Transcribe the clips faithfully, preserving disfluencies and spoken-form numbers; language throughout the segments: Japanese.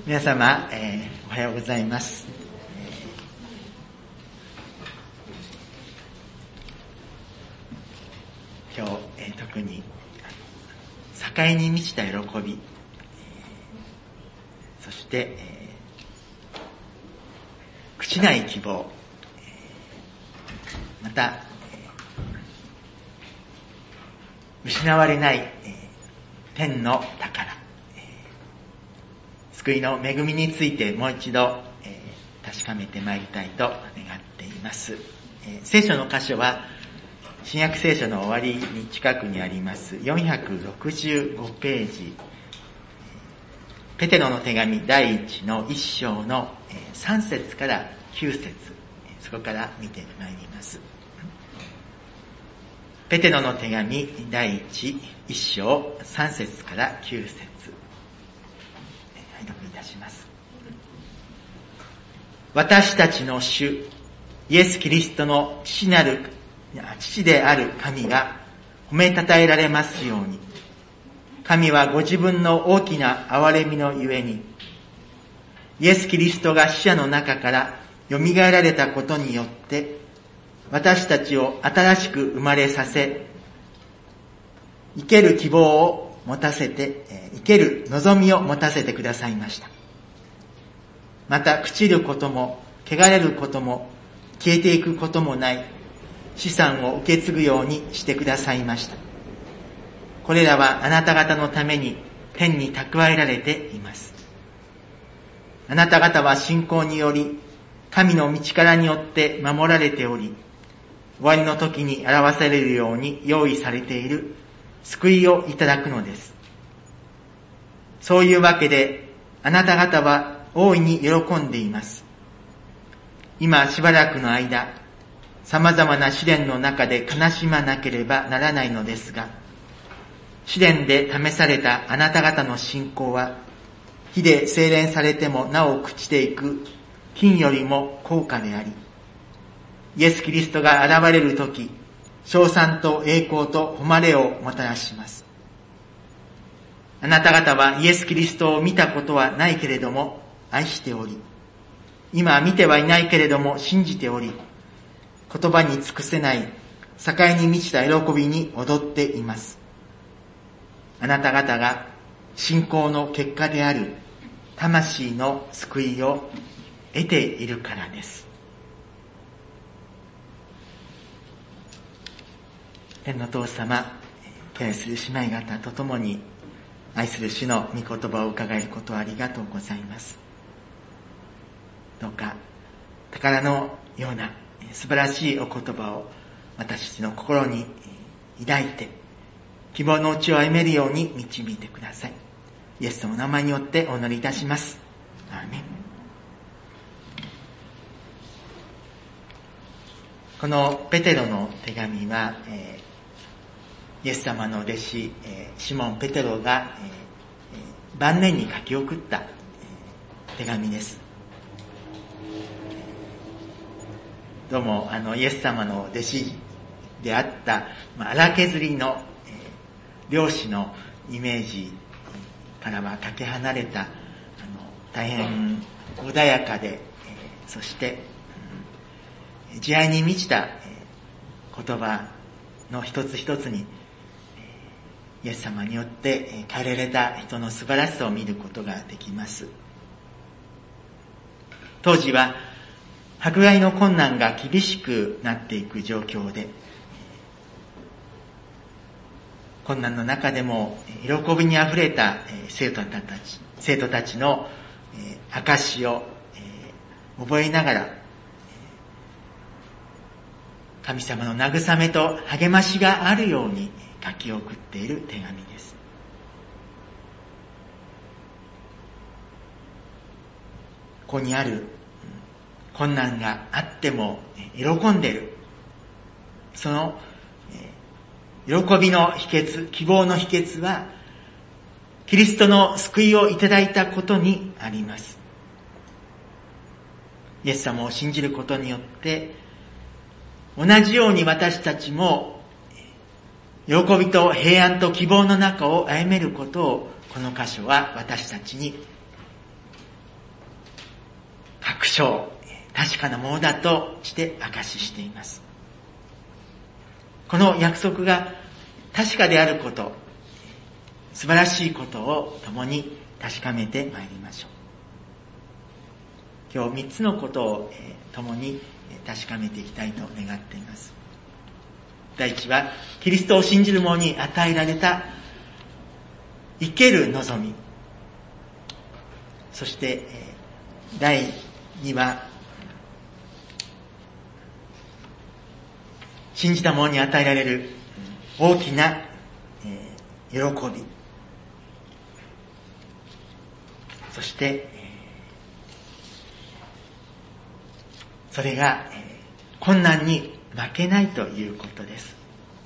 皆様、えー、おはようございます。今日、えー、特に栄に満ちた喜び、えー、そして、えー、朽ちない希望、えー、また、えー、失われない、えー、天の宝、救いの恵みについてもう一度、えー、確かめてまいりたいと願っています。えー、聖書の箇所は新約聖書の終わりに近くにありますよんひゃくろくじゅうごページ、ペテロの手紙第一の一章のさん節からきゅう節、そこから見てまいります。ペテロの手紙第一一章さん節からきゅう節、読みいたします。私たちの主イエス・キリストの父なる父である神が褒めたたえられますように。神はご自分の大きな憐れみのゆえに、イエス・キリストが死者の中から蘇られたことによって、私たちを新しく生まれさせ、生ける希望を持たせて、生ける望みを持たせてくださいました。また、朽ちることも、汚れることも、消えていくこともない資産を受け継ぐようにしてくださいました。これらはあなた方のために天に蓄えられています。あなた方は信仰により、神の道からによって守られており、終わりの時に表されるように用意されている救いをいただくのです。そういうわけで、あなた方は大いに喜んでいます。今しばらくの間、様々な試練の中で悲しまなければならないのですが、試練で試されたあなた方の信仰は、火で精錬されてもなお朽ちていく金よりも高価であり、イエス・キリストが現れるとき、称賛と栄光と誉れをもたらします。あなた方はイエス・キリストを見たことはないけれども愛しており、今見てはいないけれども信じており、言葉に尽くせない栄に満ちた喜びに踊っています。あなた方が信仰の結果である魂の救いを得ているからです。天の父様、敬愛する姉妹方と共に愛する主の御言葉を伺えることをありがとうございます。どうか宝のような素晴らしいお言葉を私たちの心に抱いて希望のうちを歩めるように導いてください。イエスの名前によってお祈りいたします。アーメン。このペテロの手紙は、えー、イエス様の弟子、えー、シモン・ペテロが、えー、晩年に書き送った、えー、手紙です。どうもあのイエス様の弟子であった、まあ、荒削りの、えー、漁師のイメージからはかけ離れた、あの大変穏やかで、えー、そして、うん、慈愛に満ちた、えー、言葉の一つ一つに、えー、イエス様によって、えー、変えられた人の素晴らしさを見ることができます。当時は迫害の困難が厳しくなっていく状況で、困難の中でも喜びにあふれた生徒たち、生徒たちの証を覚えながら、神様の慰めと励ましがあるように書き送っている手紙です。ここにある困難があっても喜んでいる。その喜びの秘訣、希望の秘訣は、キリストの救いをいただいたことにあります。イエス様を信じることによって、同じように私たちも、喜びと平安と希望の中を歩めることを、この箇所は私たちに証、確かなものだとして証ししています。この約束が確かであること、素晴らしいことを共に確かめてまいりましょう。今日三つのことを共に確かめていきたいと願っています。第一は、キリストを信じる者に与えられた生ける望み。そして、第二は、信じた者に与えられる大きな喜び。そして、それが困難に負けないということです。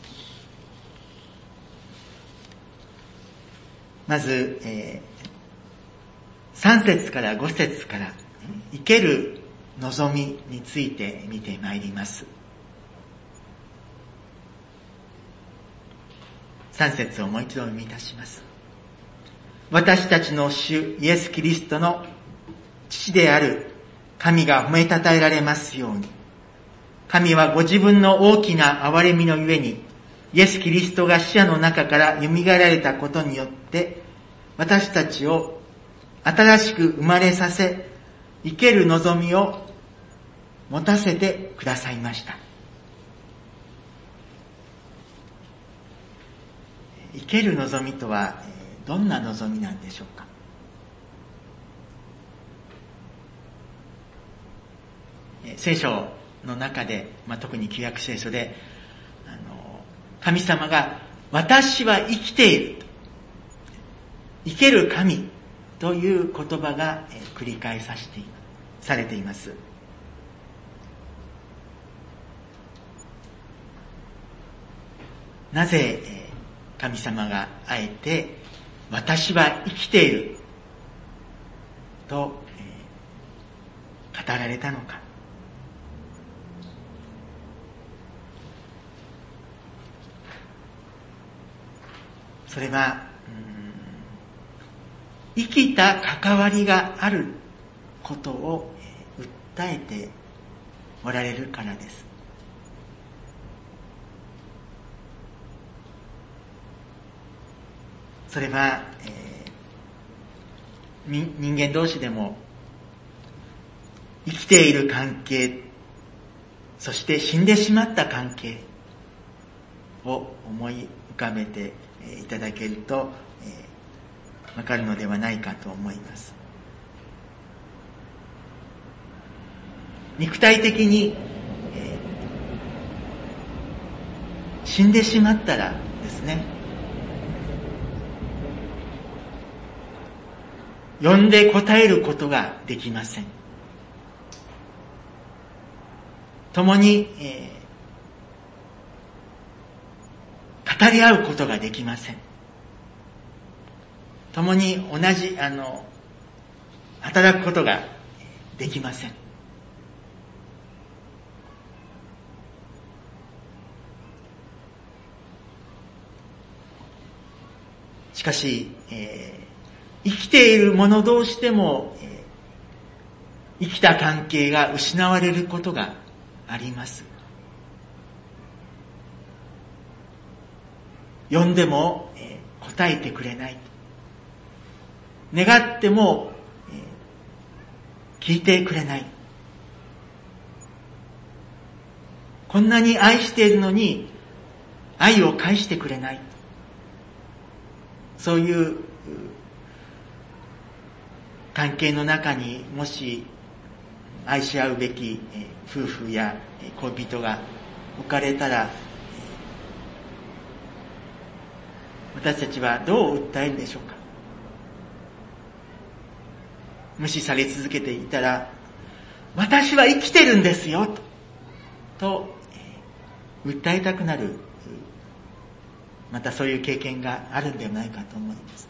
まず、えー、さん節からご節から生ける望みについて見てまいります。さん節をもう一度読みいたします。私たちの主イエス・キリストの父である神が褒めたたえられますように。神はご自分の大きな憐れみのゆえに、イエス・キリストが死者の中から蘇られたことによって、私たちを新しく生まれさせ、生ける望みを持たせてくださいました。生ける望みとはどんな望みなんでしょうか。聖書の中で、まあ、特に旧約聖書で、あの神様が私は生きている、生ける神という言葉が繰り返させてされています。なぜ神様があえて私は生きていると語られたのか。それは、うん、生きた関わりがあることを訴えておられるからです。それは、えー、人間同士でも生きている関係、そして死んでしまった関係を思い浮かべていただけると、えー、わかるのではないかと思います。肉体的に、えー、死んでしまったらですね、呼んで答えることができません。共に、えー、語り合うことができません。共に同じ、あの、働くことができません。しかし、えー生きている者同士でも、えー、生きた関係が失われることがあります。呼んでも、えー、答えてくれない。願っても、えー、聞いてくれない。こんなに愛しているのに愛を返してくれない。そういう関係の中にもし愛し合うべき夫婦や恋人が置かれたら、私たちはどう訴えるでしょうか。無視され続けていたら、私は生きてるんですよと、と訴えたくなる、またそういう経験があるんではないかと思います。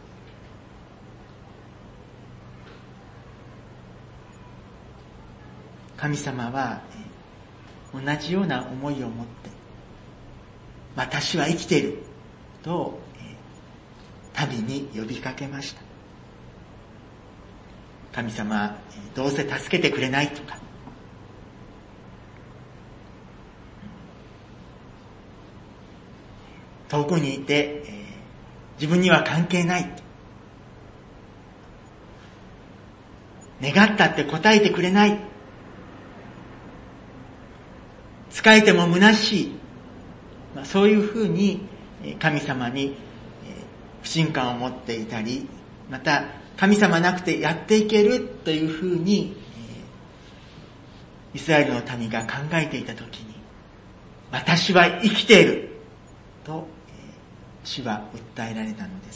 神様は同じような思いを持って、私は生きていると民に呼びかけました。 神様どうせ助けてくれないとか、遠くにいて、えー、自分には関係ない、願ったって答えてくれない、仕えても虚しい、まあ、そういうふうに神様に不信感を持っていたり、また神様なくてやっていけるというふうにイスラエルの民が考えていたときに、私は生きていると主は訴えられたのです。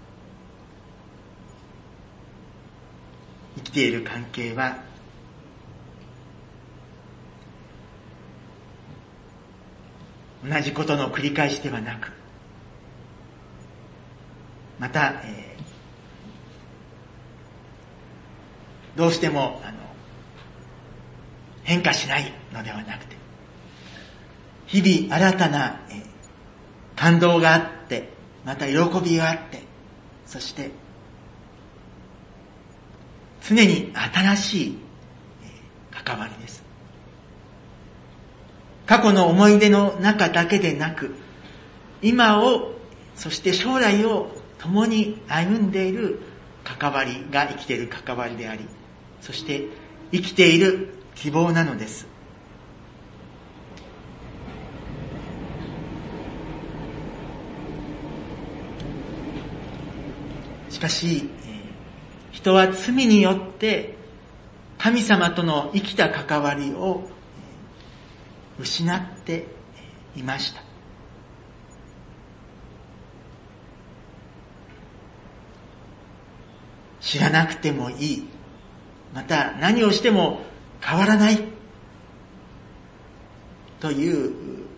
生きている関係は同じことの繰り返しではなく、また、えー、どうしてもあの変化しないのではなくて、日々新たな、えー、感動があって、また喜びがあって、そして常に新しい、えー、関わりです。過去の思い出の中だけでなく、今を、そして将来を共に歩んでいる関わりが生きている関わりであり、そして生きている希望なのです。しかし、人は罪によって神様との生きた関わりを失っていました。知らなくてもいい、また何をしても変わらないという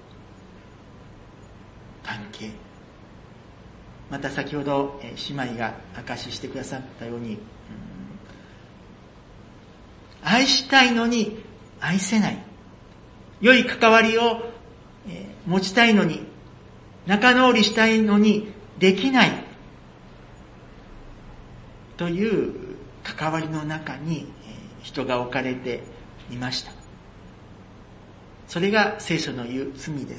関係、また先ほど姉妹が証ししてくださったように、うん、愛したいのに愛せない、良い関わりを持ちたいのに、仲直りしたいのにできないという関わりの中に人が置かれていました。それが聖書の言う罪です。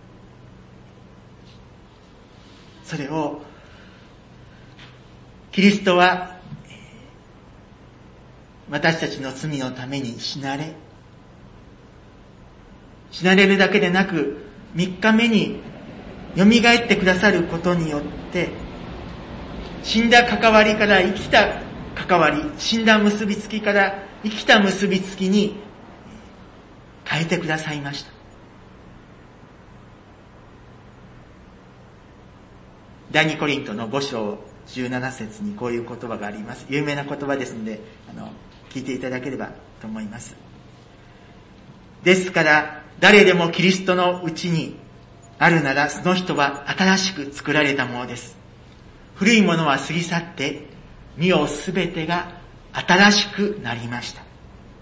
それをキリストは私たちの罪のために死なれ、死なれるだけでなく三日目に蘇ってくださることによって、死んだ関わりから生きた関わり、死んだ結びつきから生きた結びつきに変えてくださいました。第二コリントのご章じゅうなな節にこういう言葉があります。有名な言葉ですので、あの聞いていただければと思います。ですから誰でもキリストのうちにあるなら、その人は新しく作られたものです。古いものは過ぎ去って、見よすべてが新しくなりました。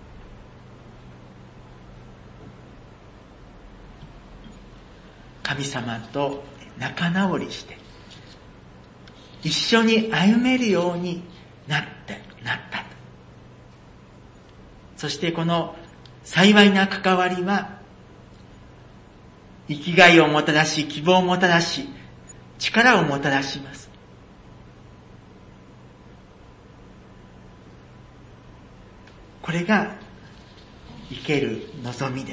神様と仲直りして、一緒に歩めるようになって、なったと。そしてこの幸いな関わりは、生きがいをもたらし、希望をもたらし、力をもたらします。これが生ける望みです。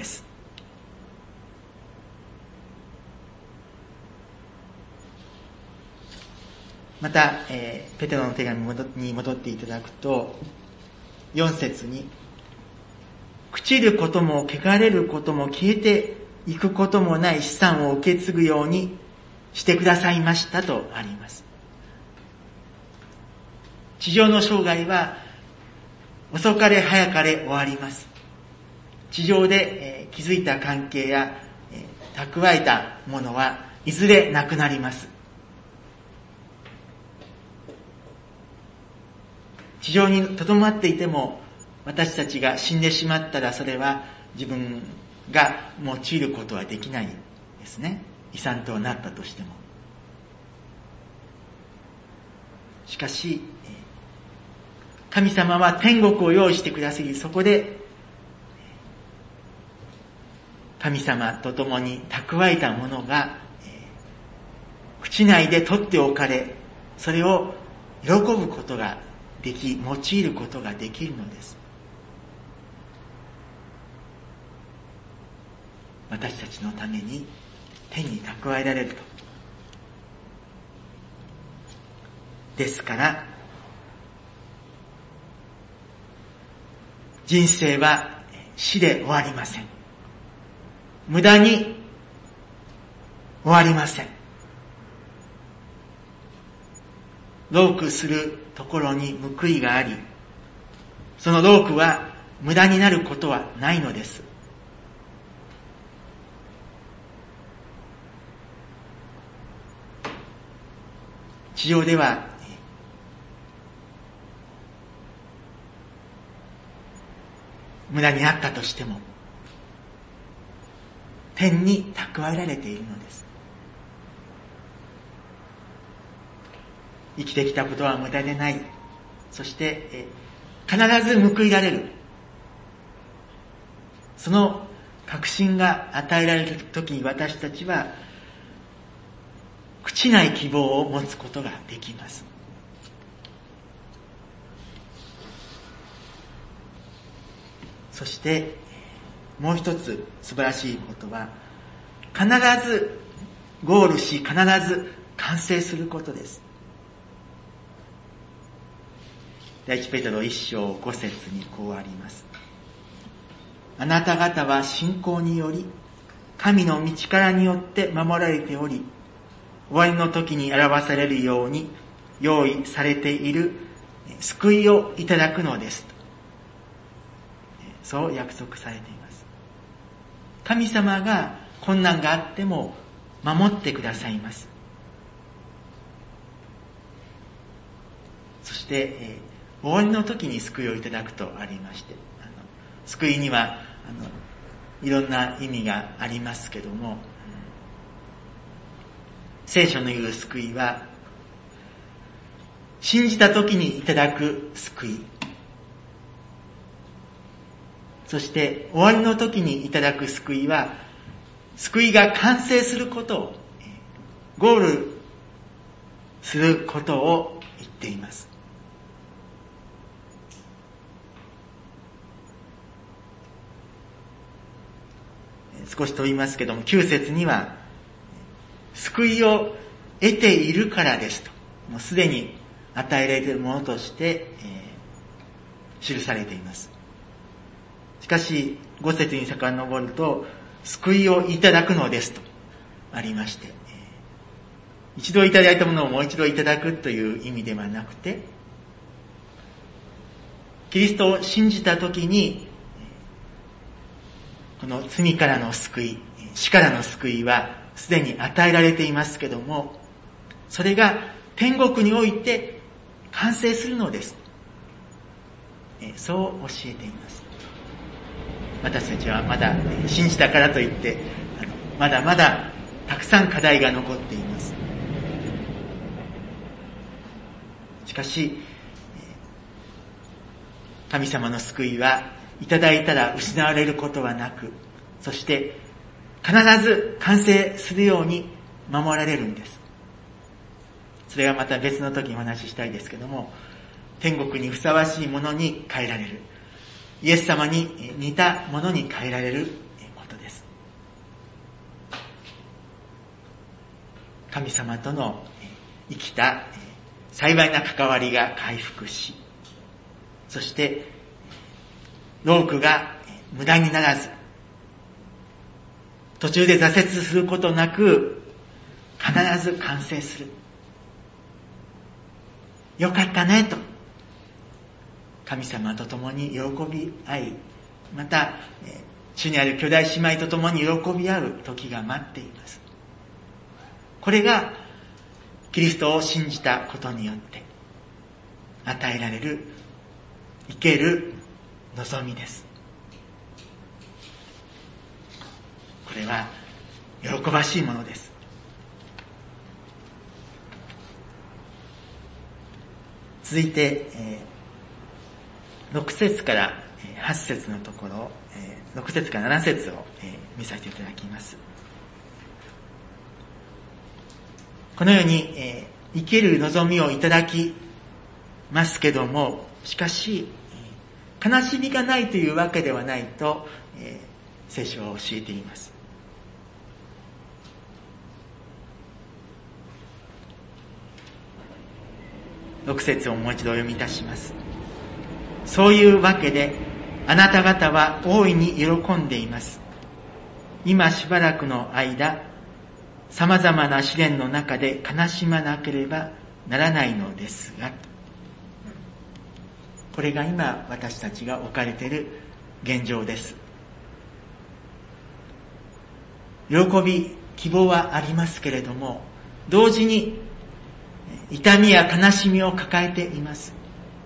また、えー、ペテロの手紙に戻っていただくと、よん節に、朽ちることも汚れることも消えていくこともない資産を受け継ぐようにしてくださいましたとあります。地上の生涯は遅かれ早かれ終わります。地上で、えー、築いた関係や、えー、蓄えたものはいずれなくなります。地上に留まっていても、私たちが死んでしまったら、それは自分が用いることはできないですね。遺産となったとしても。しかし、 神様は天国を用意してくださり、そこで神様と共に蓄えたものが口内で取っておかれ、それを喜ぶことができ、用いることができるのです。私たちのために天に蓄えられると。ですから、人生は死で終わりません。無駄に終わりません。労苦するところに報いがあり、その労苦は無駄になることはないのです。地上では無駄になったとしても、天に蓄えられているのです。生きてきたことは無駄でない。そしてえ必ず報いられる。その確信が与えられるときに、私たちは朽ちない希望を持つことができます。そしてもう一つ素晴らしいことは、必ずゴールし、必ず完成することです。第一ペテロ一章五節にこうあります。あなた方は信仰により神の御力によって守られており、終わりの時に表されるように用意されている救いをいただくのです。そう約束されています。神様が困難があっても守ってくださいます。そして、えー、終わりの時に救いをいただくとありまして、あの救いにはあのいろんな意味がありますけども、うん、聖書の言う救いは、信じた時にいただく救い、そして終わりの時にいただく救いは、救いが完成することを、ゴールすることを言っています。少し問いますけども、きゅう節には、救いを得ているからですと、もうすでに与えられているものとして、えー、記されています。しかし、ご節に遡ると、救いをいただくのですとありまして、一度いただいたものをもう一度いただくという意味ではなくて、キリストを信じたときに、この罪からの救い、死からの救いはすでに与えられていますけども、それが天国において完成するのです。そう教えています。私たちはまだ信じたからといって、まだまだたくさん課題が残っています。しかし、神様の救いはいただいたら失われることはなく、そして必ず完成するように守られるんです。それはまた別の時にお話ししたいですけども、天国にふさわしいものに変えられる。イエス様に似たものに変えられることです。神様との生きた幸いな関わりが回復し、そして労苦が無駄にならず、途中で挫折することなく必ず完成する。よかったねと神様と共に喜び合い、また主にある兄弟姉妹と共に喜び合う時が待っています。これがキリストを信じたことによって与えられる生ける望みです。これは喜ばしいものです。続いて、えーろく節からはち節のところ、ろく節からなな節を見させていただきます。このように生きる望みをいただきますけども、しかし悲しみがないというわけではないと聖書は教えています。ろく節をもう一度お読みいたします。そういうわけであなた方は大いに喜んでいます。今しばらくの間、様々な試練の中で悲しまなければならないのですが、これが今私たちが置かれている現状です。喜び、希望はありますけれども、同時に痛みや悲しみを抱えています。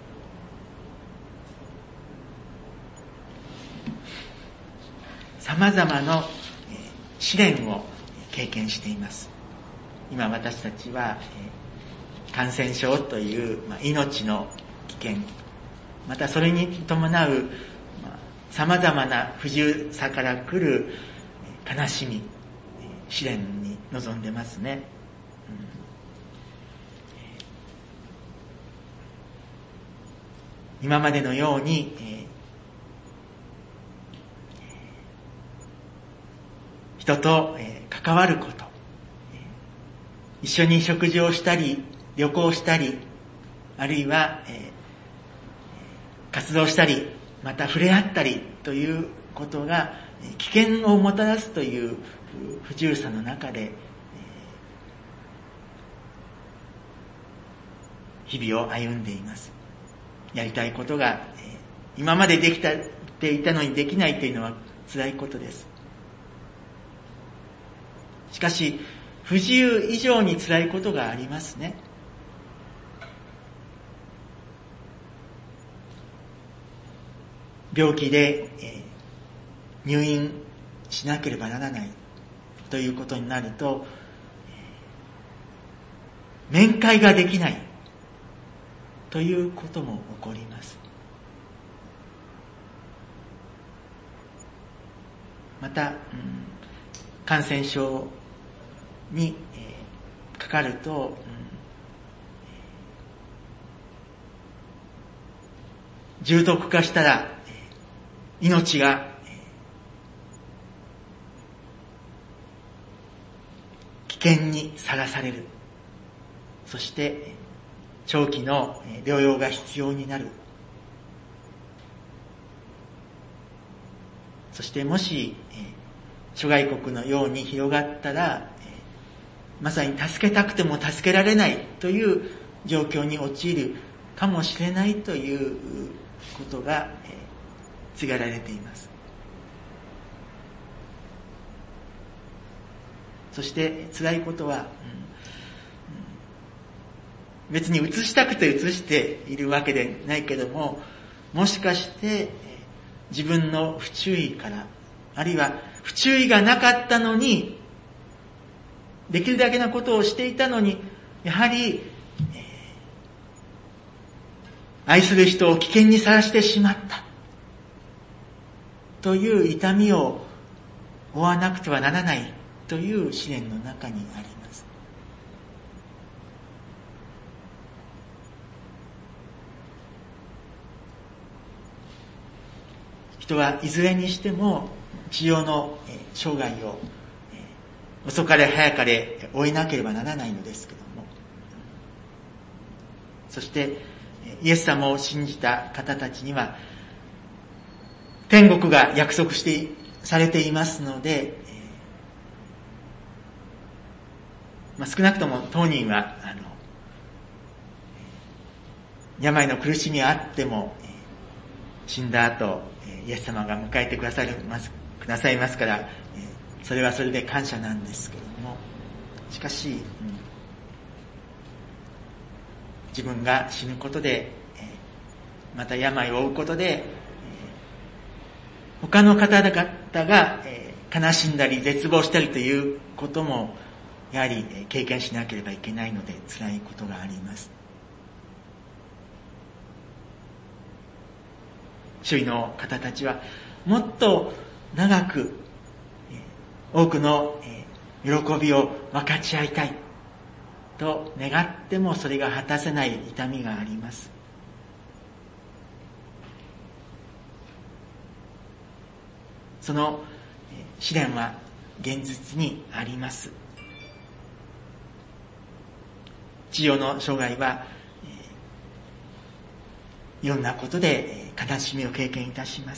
様々な試練を経験しています。今私たちは感染症という命の危険、またそれに伴う様々な不自由さから来る悲しみ、試練に臨んでますね。今までのように、えー、人と、えー、関わること、一緒に食事をしたり、旅行したり、あるいは、えー、活動したり、また触れ合ったりということが危険をもたらすという不自由さの中で、えー、日々を歩んでいます。やりたいことが今までできていたのにできないというのは辛いことです。しかし不自由以上に辛いことがありますね。病気で入院しなければならないということになると、面会ができないということも起こります。また、うん、感染症に、えー、かかると、うん、重篤化したら、えー、命が、えー、危険にさらされる。そして長期の療養が必要になる。そしてもし諸外国のように広がったら、まさに助けたくても助けられないという状況に陥るかもしれないということが告げられています。そして辛いことは、別に移したくて移しているわけでないけども、もしかして自分の不注意から、あるいは不注意がなかったのに、できるだけなことをしていたのに、やはり、えー、愛する人を危険にさらしてしまったという痛みを負わなくてはならないという試練の中にあります。人はいずれにしても治療の生涯を遅かれ早かれ終えなければならないのですけども、そしてイエス様を信じた方たちには天国が約束してされていますので、まあ、少なくとも当人はあの病の苦しみがあっても死んだ後イエス様が迎えてくださいます、くださいますから、それはそれで感謝なんですけれども、しかし、うん、自分が死ぬことで、また病を負うことで、他の方々が悲しんだり絶望したりということも、やはり経験しなければいけないので辛いことがあります。 周囲の方たちはもっと長く多くの喜びを分かち合いたいと願ってもそれが果たせない痛みがあります。その試練は現実にあります。地上の生涯はいろんなことで悲しみを経験いたします。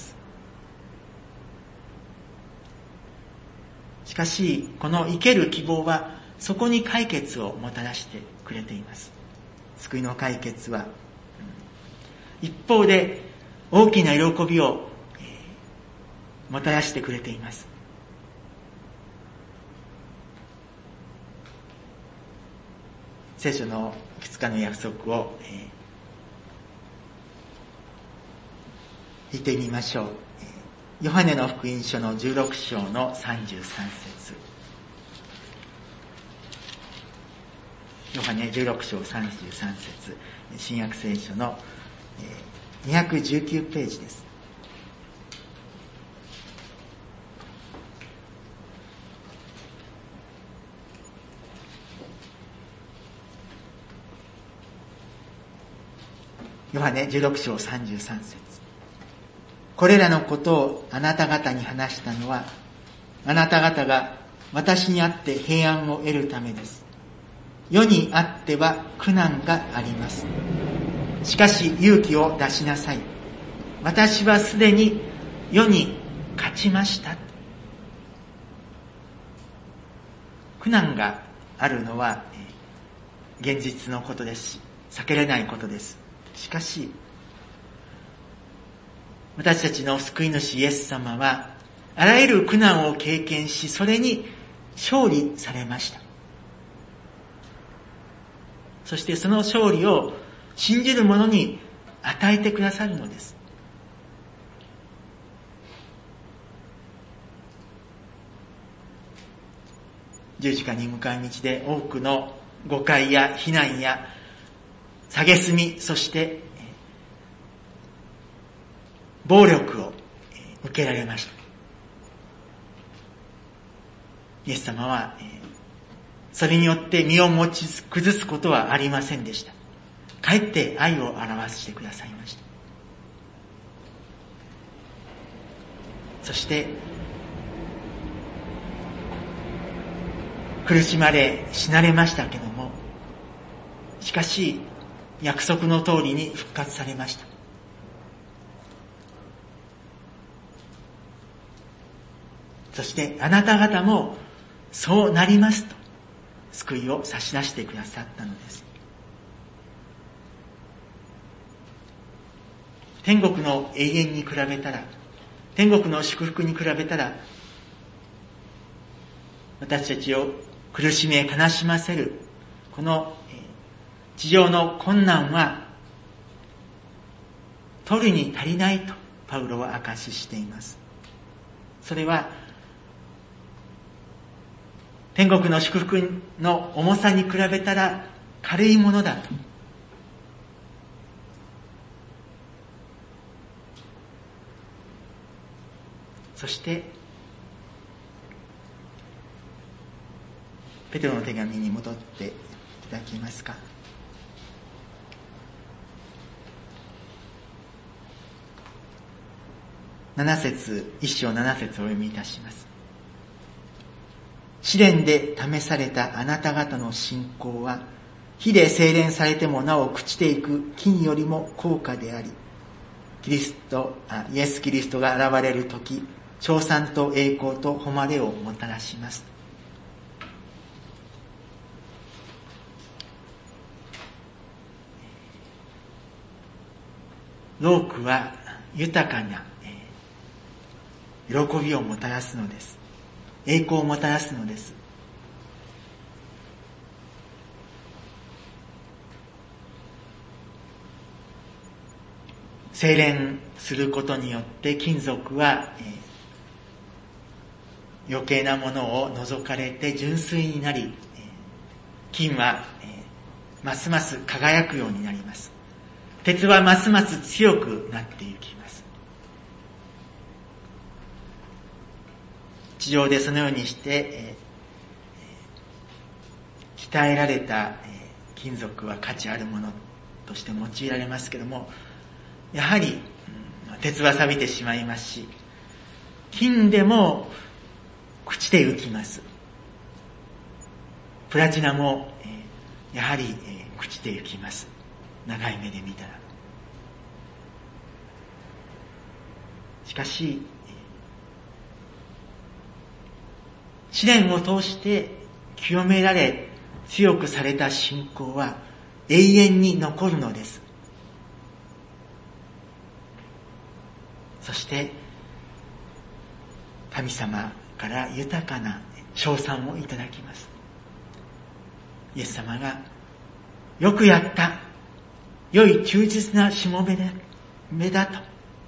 しかしこの生ける希望はそこに解決をもたらしてくれています。救いの解決は一方で大きな喜びをもたらしてくれています。聖書のいくつかの約束を、えー、引いてみましょう。ヨハネの福音書のじゅうろく章のさんじゅうさん節。ヨハネじゅうろく章さんじゅうさん節、新約聖書の、えー、にひゃくじゅうきゅうページです。ヨハネじゅうろく章さんじゅうさん節。これらのことをあなた方に話したのは、あなた方が私にあって平安を得るためです。世にあっては苦難があります。しかし勇気を出しなさい。私はすでに世に勝ちました。苦難があるのは現実のことですし、避けれないことです。しかし、私たちの救い主イエス様は、あらゆる苦難を経験し、それに勝利されました。そしてその勝利を信じる者に与えてくださるのです。十字架に向かう道で多くの誤解や非難や蔑み、そして暴力を受けられました。イエス様はそれによって身を持ち崩すことはありませんでした。かえって愛を表してくださいました。そして苦しまれ死なれましたけども、しかし約束の通りに復活されました。そしてあなた方もそうなりますと救いを差し出してくださったのです。天国の永遠に比べたら、天国の祝福に比べたら、私たちを苦しめ悲しませるこの地上の困難は取るに足りないとパウロは証ししています。それは天国の祝福の重さに比べたら軽いものだと。そしてペテロの手紙に戻っていただけますか。なな節、一章七節をお読みいたします。試練で試されたあなた方の信仰は、火で精錬されてもなお朽ちていく金よりも高価であり、キリスト、あイエス・キリストが現れるとき、称賛と栄光と誉れをもたらします。労苦は豊かな喜びをもたらすのです。栄光をもたらすのです。精錬することによって金属は、えー、余計なものを除かれて純粋になり、えー、金は、えー、ますます輝くようになります。鉄はますます強くなっていきます。 地上でそのようにして、えー、鍛えられた、えー、金属は価値あるものとして用いられますけども、やはり、うん、鉄は錆びてしまいますし、金でも朽ちて浮きます。プラチナも、えー、やはり、えー、朽ちて浮きます。長い目で見たら。しかし、試練を通して清められ強くされた信仰は永遠に残るのです。そして神様から豊かな称賛をいただきます。イエス様がよくやった、良い忠実なしもべだ、めだと、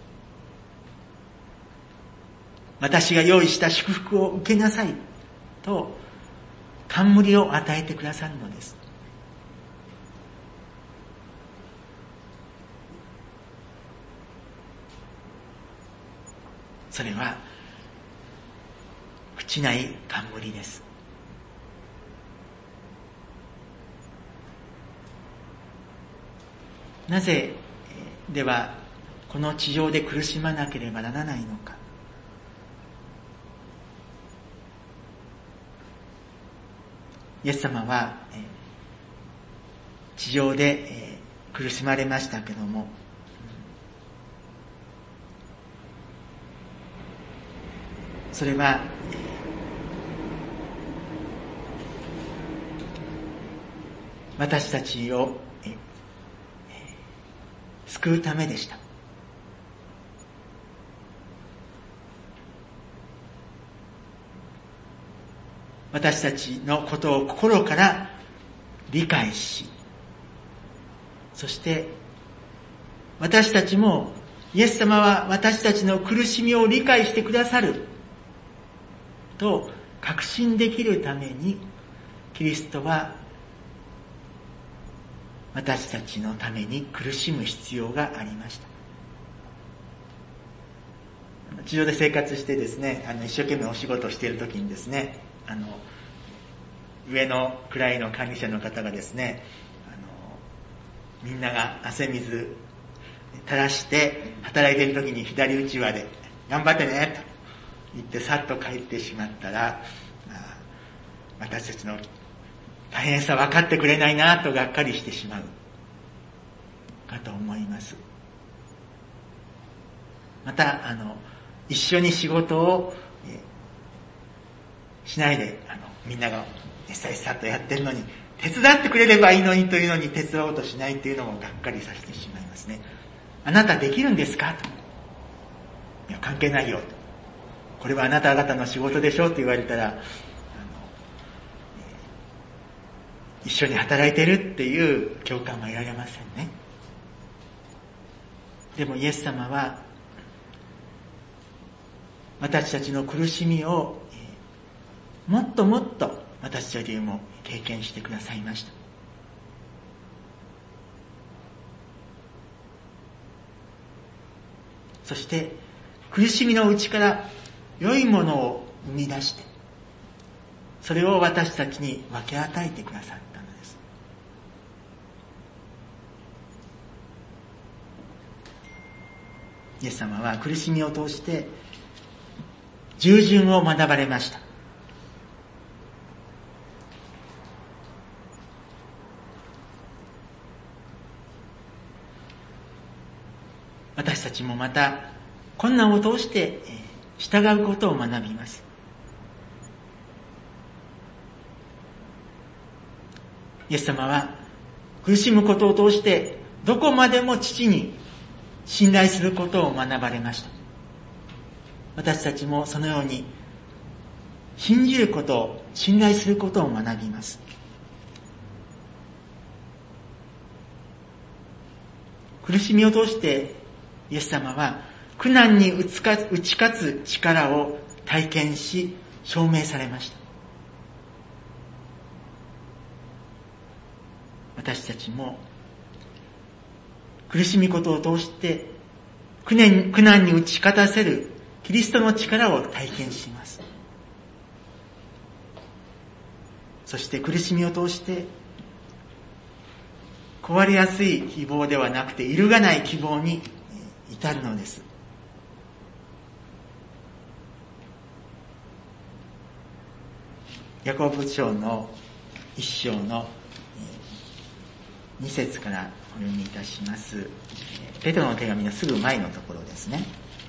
私が用意した祝福を受けなさいと冠を与えてくださるのです。それは朽ちない冠です。なぜではこの地上で苦しまなければならないのか。イエス様は地上で苦しまれましたけども、それは私たちを救うためでした。私たちのことを心から理解し、そして私たちもイエス様は私たちの苦しみを理解してくださると確信できるために、キリストは私たちのために苦しむ必要がありました。地上で生活してですね、あの一生懸命お仕事をしているときにですね、あの上の位の管理者の方がですね、あのみんなが汗水垂らして働いているときに左うちわで頑張ってねと言ってさっと帰ってしまったら、私たちの大変さ分かってくれないなとがっかりしてしまうかと思います。またあの一緒に仕事をしないで、あのみんながさっさっとやってるのに手伝ってくれればいいのにというのに手伝おうとしないというのもがっかりさせてしまいますね。あなたできるんですかと。いや関係ないよと。これはあなた方の仕事でしょうと言われたら、あの一緒に働いてるっていう共感は得られませんね。でもイエス様は私たちの苦しみをもっともっと私たちよりも経験してくださいました。そして苦しみのうちから良いものを生み出して、それを私たちに分け与えてくださったのです。イエス様は苦しみを通して従順を学ばれました。私たちもまた困難を通して従うことを学びます。イエス様は苦しむことを通してどこまでも父に信頼することを学ばれました。私たちもそのように信じることを、信頼することを学びます。苦しみを通してイエス様は苦難に打ち勝つ力を体験し証明されました。私たちも苦しみことを通して苦難、苦難に打ち勝たせるキリストの力を体験します。 そして苦しみを通して壊れやすい希望ではなくて揺るがない希望に至るのです。ヤコブ書の一章の二節からお読みいたします。ペテロの手紙のすぐ前のところですね。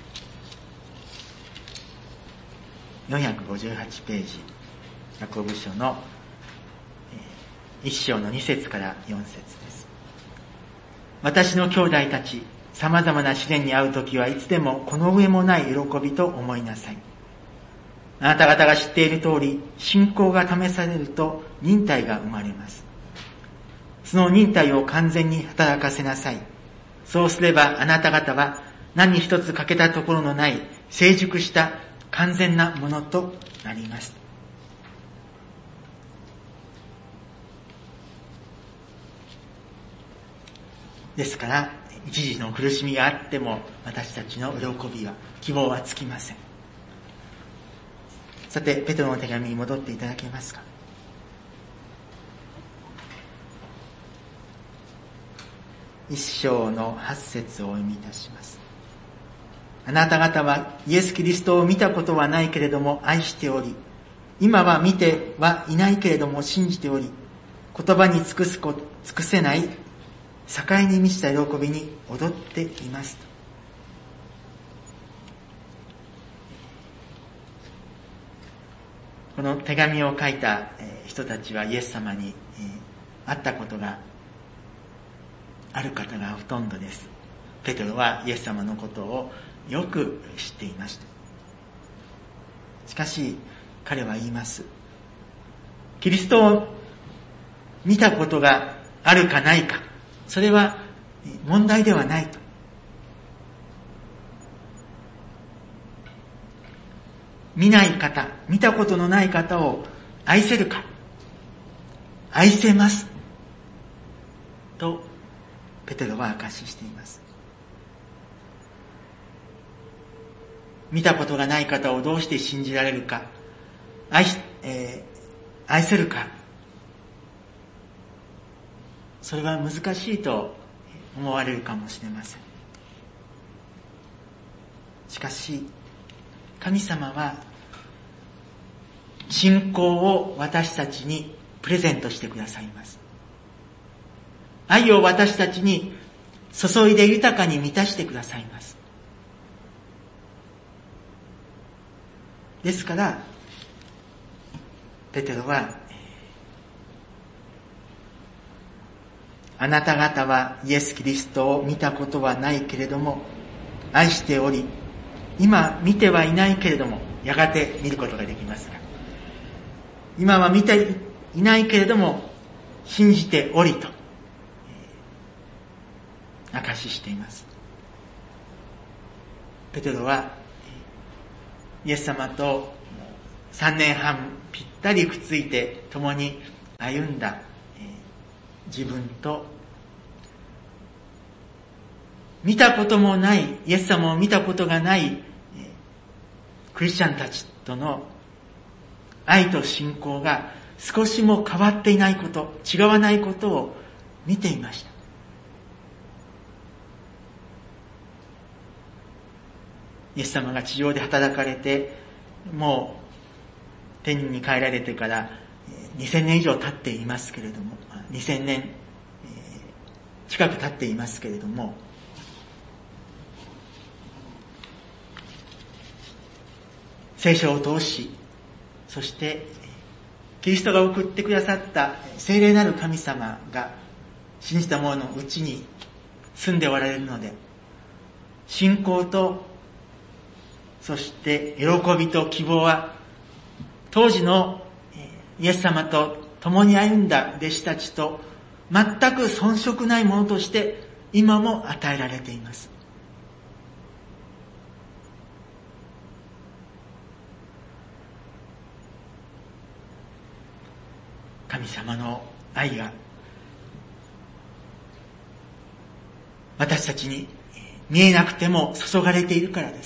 よんひゃくごじゅうはちページ、ヤコブ書の一章の二節から四節です。私の兄弟たち、様々な試練に遭うときはいつでもこの上もない喜びと思いなさい。あなた方が知っている通り、信仰が試されると忍耐が生まれます。その忍耐を完全に働かせなさい。そうすればあなた方は何一つ欠けたところのない成熟した完全なものとなります。ですから、一時の苦しみがあっても私たちの喜びは、希望はつきません。さて、ペテロの手紙に戻っていただけますか。一章の八節をお読みいたします。あなた方はイエス・キリストを見たことはないけれども愛しており、今は見てはいないけれども信じており、言葉に尽くすこと、尽くせない栄に満ちた喜びに踊っていますと。この手紙を書いた人たちはイエス様に会ったことがある方がほとんどです。ペテロはイエス様のことをよく知っていました。しかし彼は言います。キリストを見たことがあるかないか、それは問題ではないと。見ない方、見たことのない方を愛せるか、愛せますとペテロは証ししています。見たことがない方をどうして信じられるか、愛し、えー、愛せるか、それは難しいと思われるかもしれません。しかし神様は信仰を私たちにプレゼントしてくださいます。愛を私たちに注いで豊かに満たしてくださいます。ですからペテロは、あなた方はイエス・キリストを見たことはないけれども愛しており、今見てはいないけれどもやがて見ることができますが、今は見ていないけれども信じておりと証ししています。ペテロはイエス様とさんねんはんぴったりくっついて共に歩んだ自分と、見たこともない、イエス様を見たことがないクリスチャンたちとの愛と信仰が少しも変わっていないこと、違わないことを見ていました。イエス様が地上で働かれて、もう天に帰られてからにせんねん以上経っていますけれども、にせんねん近く経っていますけれども、聖書を通し、そしてキリストが送ってくださった聖霊なる神様が信じた者のうちに住んでおられるので、信仰とそして喜びと希望は当時のイエス様と共に歩んだ弟子たちと全く遜色ないものとして今も与えられています。神様の愛が私たちに見えなくても注がれているからです。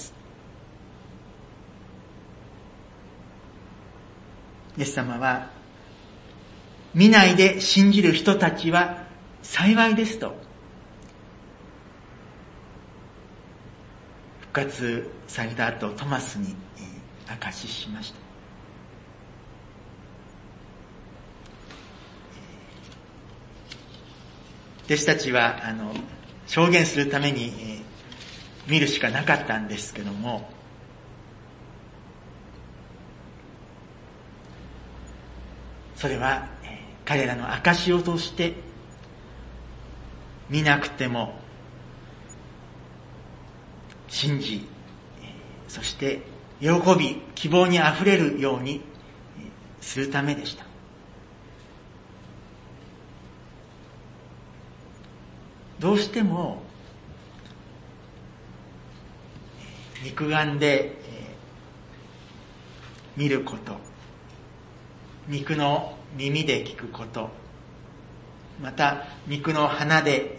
イエス様は見ないで信じる人たちは幸いですと復活された後トマスに証ししました。弟子たちはあの証言するために、えー、見るしかなかったんですけども、それは、えー、彼らの証を通して見なくても信じ、えー、そして喜び希望にあふれるように、えー、するためでした。どうしても肉眼で見ること、肉の耳で聞くこと、また肉の鼻で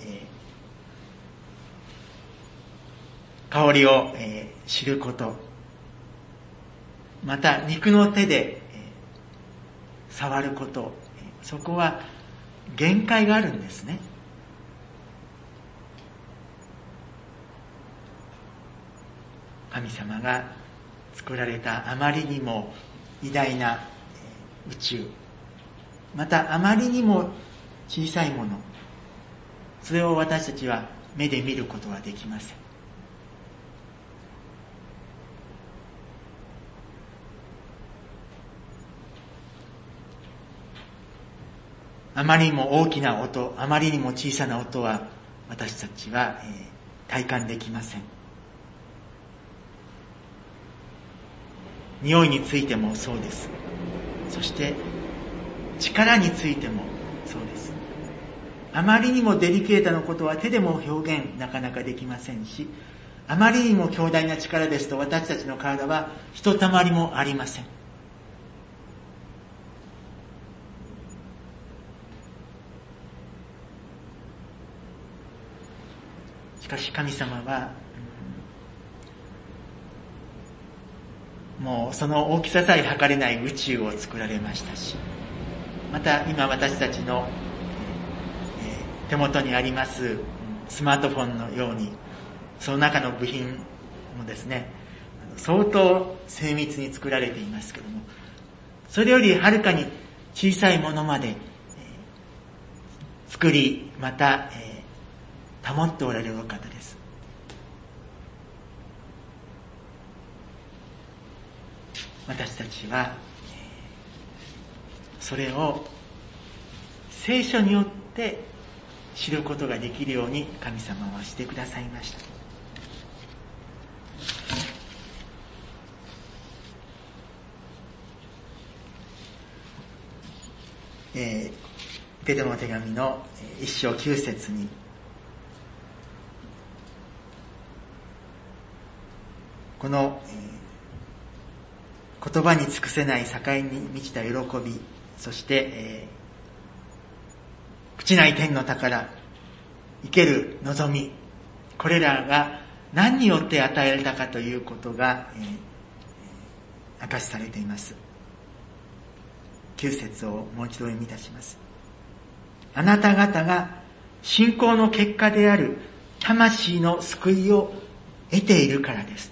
香りを知ること、また肉の手で触ること、そこは限界があるんですね。神様が作られたあまりにも偉大な宇宙、またあまりにも小さいもの、それを私たちは目で見ることはできません。あまりにも大きな音、あまりにも小さな音は私たちは、えー、体感できません。匂いについてもそうです。そして力についてもそうです。あまりにもデリケートなことは手でも表現なかなかできませんし、あまりにも強大な力ですと私たちの体はひとたまりもありません。しかし神様はもうその大きささえ測れない宇宙を作られましたし、また今私たちの手元にありますスマートフォンのように、その中の部品もですね、相当精密に作られていますけども、それよりはるかに小さいものまで作り、また保っておられるお方です。私たちはそれを聖書によって知ることができるように神様はしてくださいました。えー、ペテロの手紙の一章九節に、この、えー言葉に尽くせない境に満ちた喜び、そして、えー、朽ちない天の宝、生ける望み、これらが何によって与えられたかということが、えー、明かしされています。九節をもう一度読み出します。あなた方が信仰の結果である魂の救いを得ているからです。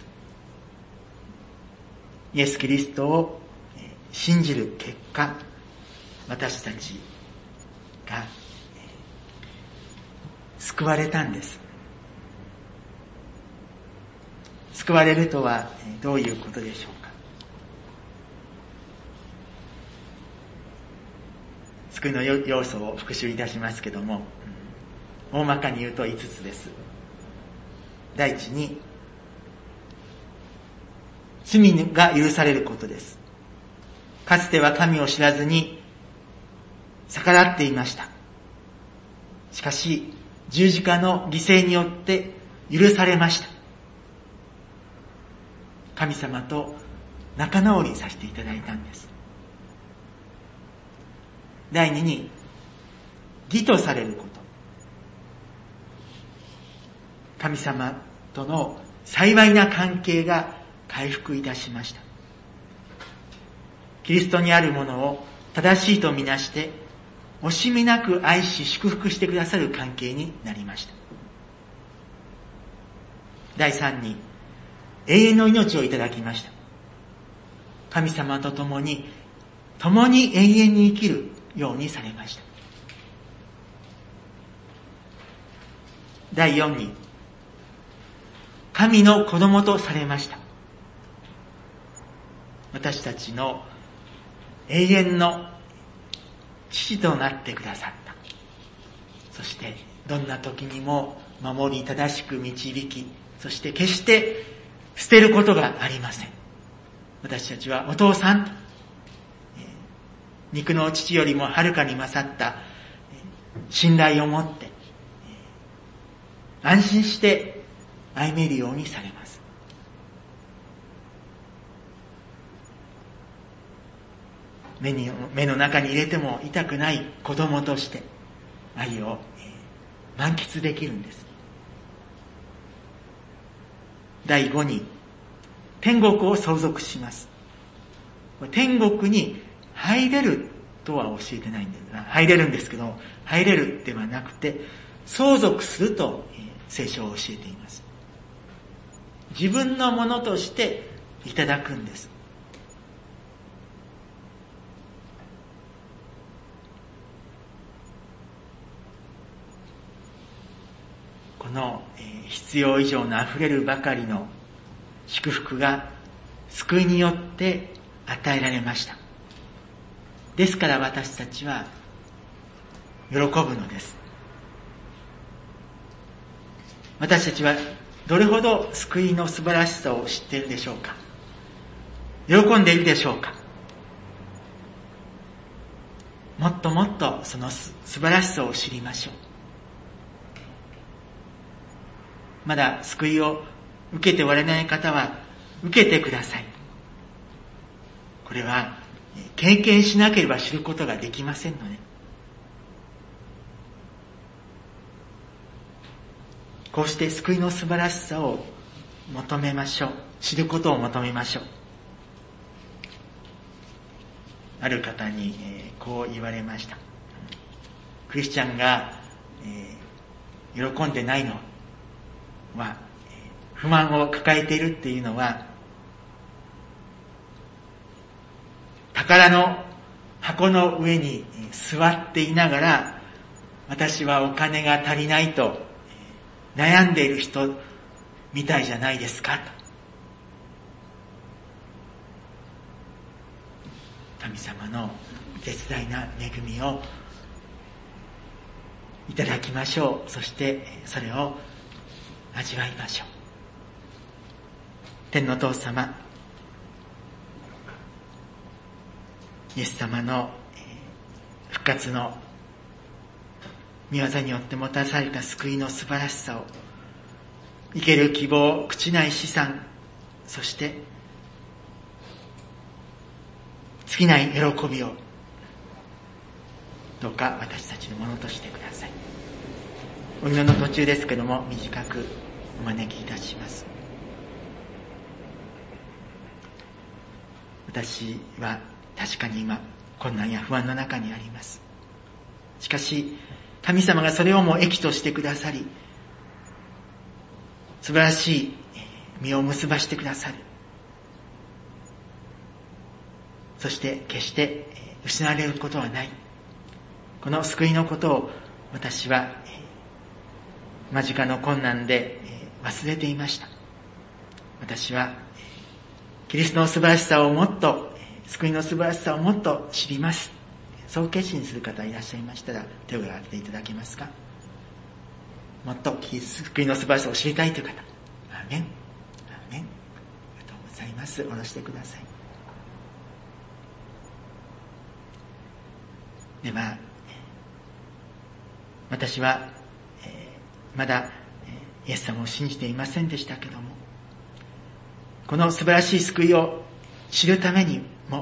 イエス・キリストを信じる結果、私たちが救われたんです。救われるとはどういうことでしょうか。救いの要素を復習いたしますけども、大まかに言うといつつです。第一に、罪が許されることです。かつては神を知らずに逆らっていました。しかし十字架の犠牲によって許されました。神様と仲直りさせていただいたんです。第二に、義とされること。神様との幸いな関係が回復いたしました。キリストにあるものを正しいとみなして惜しみなく愛し祝福してくださる関係になりました。第三に、永遠の命をいただきました。神様と共に、共に永遠に生きるようにされました。第四に、神の子供とされました。私たちの永遠の父となってくださった。そしてどんな時にも守り正しく導き、そして決して捨てることがありません。私たちはお父さんと、肉の父よりもはるかに勝った信頼を持って安心して歩めるようにされます。目に、目の中に入れても痛くない子供として愛を満喫できるんです。第五に、天国を相続します。天国に入れるとは教えてないんですが、入れるんですけど、入れるではなくて、相続すると聖書を教えています。自分のものとしていただくんです。この必要以上の溢れるばかりの祝福が救いによって与えられました。ですから私たちは喜ぶのです。私たちはどれほど救いの素晴らしさを知っているでしょうか。喜んでいるでしょうか。もっともっとその素晴らしさを知りましょう。まだ救いを受けておられない方は受けてください。これは経験しなければ知ることができませんので、こうして救いの素晴らしさを求めましょう。知ることを求めましょう。ある方に、えー、こう言われました。クリスチャンが、えー、喜んでないのは、不満を抱えているっていうのは、宝の箱の上に座っていながら、私はお金が足りないと悩んでいる人みたいじゃないですかと。神様の絶大な恵みをいただきましょう。そしてそれを味わいましょう。天のお父様、イエス様の復活の御業によってもたらされた救いの素晴らしさを、生ける希望、朽ちない資産、そして尽きない喜びをどうか私たちのものとしてください。お祈りの途中ですけども、短くお招きいたします。私は確かに今困難や不安の中にあります。しかし神様がそれをも益としてくださり、素晴らしい実を結ばしてくださる。そして決して失われることはない。この救いのことを私は間近の困難で忘れていました。私はキリストの素晴らしさをもっと、救いの素晴らしさをもっと知ります。そう決心する方いらっしゃいましたら手を挙げていただけますか。もっと救いの素晴らしさを知りたいという方、アーメン、アーメン、ありがとうございます。下ろしてください。では、私は、えー、まだ、えー、イエス様を信じていませんでしたけども、この素晴らしい救いを知るためにも、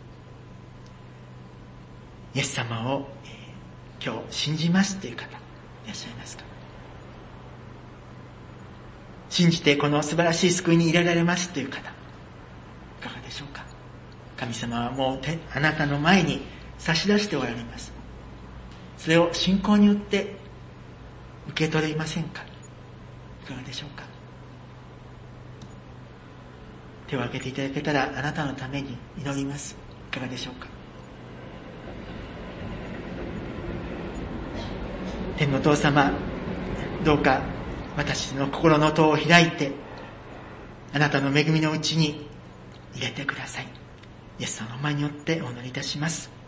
イエス様を、えー、今日信じますという方いらっしゃいますか。信じてこの素晴らしい救いに入れられますという方、いかがでしょうか。神様はもう手あなたの前に差し出しておられます。 それを信仰によって受け取れませんか？いかがでしょうか？手を挙げていただけたらあなたのために祈ります。いかがでしょうか？天のお父様、どうか私の心の戸を開いて、あなたの恵みのうちに入れてください。イエス様の名前によってお祈りいたします。